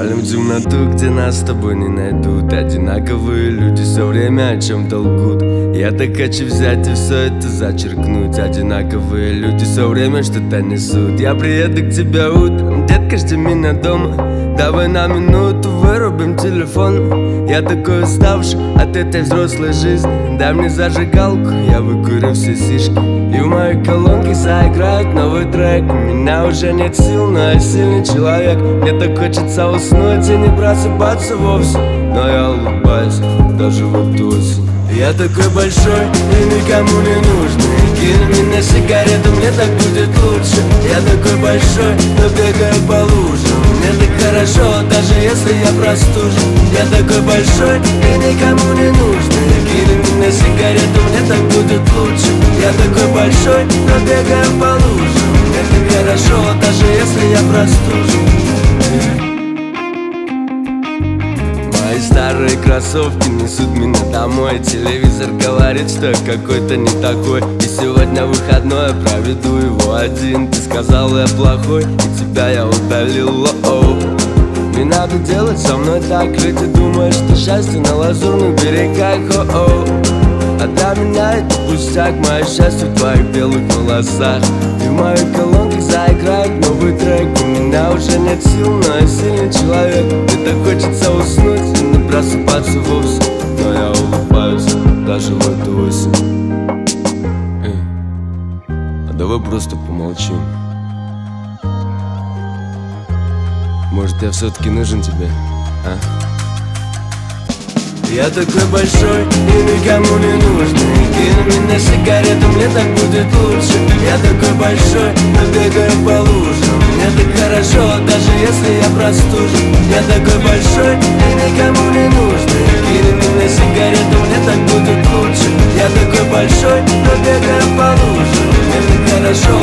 Валим в темноту, где нас с тобой не найдут. Одинаковые люди все время о чем-то лгут. Я так хочу взять и все это зачеркнуть. Одинаковые люди все время что-то несут. Я приеду к тебе утром, детка, жди меня дома. Давай на минуту вырубим телефон. Я такой уставший от этой взрослой жизни. Дай мне зажигалку, я выкурю все сишки. И в моей колонке заиграет новый трек. У меня уже нет сил, но я сильный человек. Мне так хочется уснуть и не просыпаться вовсе. Но я улыбаюсь, даже вот осень. Я такой большой и никому не нужный. Кинь меня сигарету, мне так будет лучше. Я такой большой, но бегаю по лужам. Мне так хорошо, даже если я простужен. Я такой большой и никому не нужный. Кинь меня сигарету, мне так будет лучше. Я такой большой, но бегаю по лужам. Мне так хорошо, даже если я простужен. Мои старые кроссовки несут меня домой. Телевизор говорит, что я какой-то не такой. И сегодня выходной, проведу его один. Ты сказал, я плохой, и тебя я удалил. Не надо делать со мной так. Люди думают, что счастье на лазурных берегах. А для меня это пустяк. Мое счастье в твоих белых волосах. И в моей колонке заиграет новый трек. У меня уже нет сил, но я сильный человек. Мне так хочется уснуть и не просыпаться вовсе. Но я улыбаюсь, даже в эту осень. А давай просто помолчим. Может, я все-таки нужен тебе, а? Я такой большой и никому не нужный. Кинь меня сигарету, мне так будет лучше. Я такой большой, но бегаю по лужам. Мне так хорошо, даже если я простужен. Я такой большой и никому не нужный. Кинь меня сигарету, мне так будет лучше. Я такой большой, но бегаю по лужам. Мне так хорошо,